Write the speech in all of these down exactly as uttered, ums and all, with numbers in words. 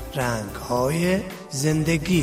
رنگ‌های زندگی.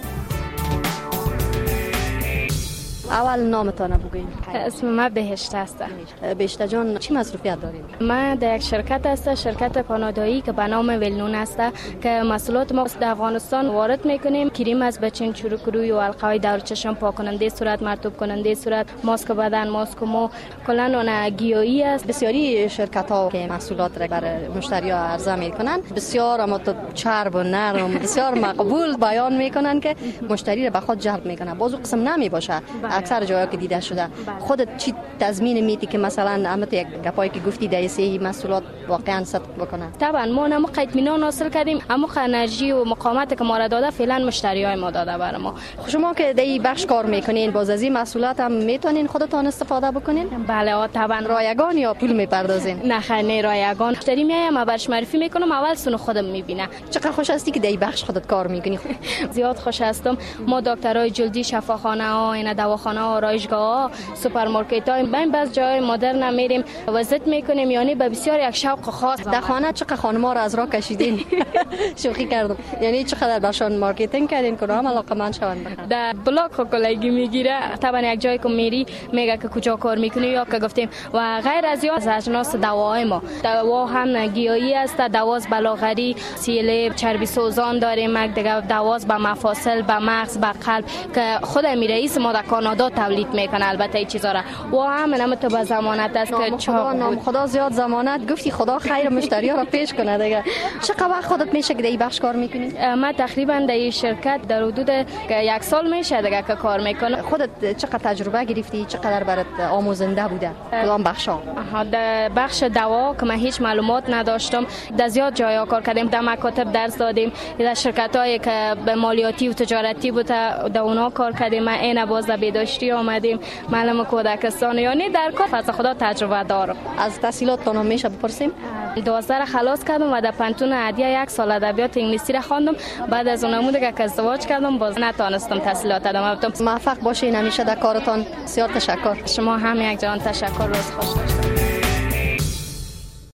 اول نامتان بگوین. اسم من بهشت است. بهشت جان چی مصروفیت دارید؟ من در یک شرکت است، شرکت کانادایی که به نام ولنون است که محصولات ما در افغانستان وارد میکنیم. کریم از بچین، چروک روی و حلقه‌های دور چشم، پاک کننده صورت، مرطوب کننده صورت، ماسک بدن، ماسک مو، کلا اون گیاهی است. بسیاری شرکت ها که محصولات را برای مشتری ها عرضه میکنن بسیار اما چرب و نرم بسیار مقبول بیان میکنن که مشتری را به خود جلب میکنه. بازو قسم نمی باشه. اکثر جاها که دیده شده. خودت چی تضمین میدی که مثلا امت یک گپایی که گفتی دایسه محصولات واقعا صدق بکنه؟ طبعا ما نمو اطمینان حاصل کردیم، اما انرژی و مقاومت که ما را داده فعلا مشتریای ما داده برای ما. شما که در این بخش کار میکنین باز از این محصولات هم میتونین خودتان استفاده بکنین؟ بله طبعا. رایگان یا پول میپردازین؟ نه خیر نه رایگان. مشتری میاد ما برش معرفی میکنم، اول سونو خودم میبینه. چقدر خوش هستی که در این بخش خودت کار میکنی؟ زیاد خوش هستم. ما دکترای جلدی، شفاخانه ها، اینا دواخانه ها، آرایشگاه، سوپرمارکت ها، بین بعض جای مدرن میریم وزت میکنیم، یعنی به بسیار یک شوق خاص. در خانه چقدر خانم‌ها را از راه کشیدین؟ شوخی کردم. یعنی چقدر برشان مارکتینگ کردین که هم علاقه‌مند شوند بخرن؟ در بلاک کلگی میگیره. طبعا یک جایی که میری میگه که کجا کار میکنی یا که گفتیم و غیر از یا از اجناس دواهای ما. دوا هم گیاهی است، دواز بلاغری، سیله، چربی سوزان داریم، یک دیگه دواز به مفاصل، به مغز، به قلب که خود امیر رئیس ما در کانادا تولید میکنه. البته این چیزا را و هم نمت به ضمانت است که خدا نام خدا زیاد ضمانت گفتی خدا خیر مشتری ها را پیش کنه دیگه. چقدر وقت خودت میشه که در این بخش کار میکنی؟ من تقریبا در این شرکت در حدود یک سال میشه دیگه که کار میکنم. خودت چقدر تجربه گرفتی؟ چقدر برات آموزنده بوده کدام بخشا؟ در بخش دوا که من هیچ معلومات نداشتم، در زیاد جاها کار کردیم، در مکاتب درس دادیم، در شرکت‌هایی که به مالیاتی و تجارتی بود در اونها کار کردیم. من این باز در بهداشتی آمدیم، معلم کودکستان، یعنی در کار فضل خدا تجربه دارم. از تحصیلاتتون میشه بپرسیم؟ دوازده را خلاص کردم و در پنتون عدیه یک سال ادبیات انگلیسی را خواندم. بعد از اون دیگه که ازدواج کردم باز نتونستم تحصیلات ادامه بدم. موفق باشین همیشه در کارتان. بسیار تشکر. شما هم یک جان تشکر. روز خوش داشته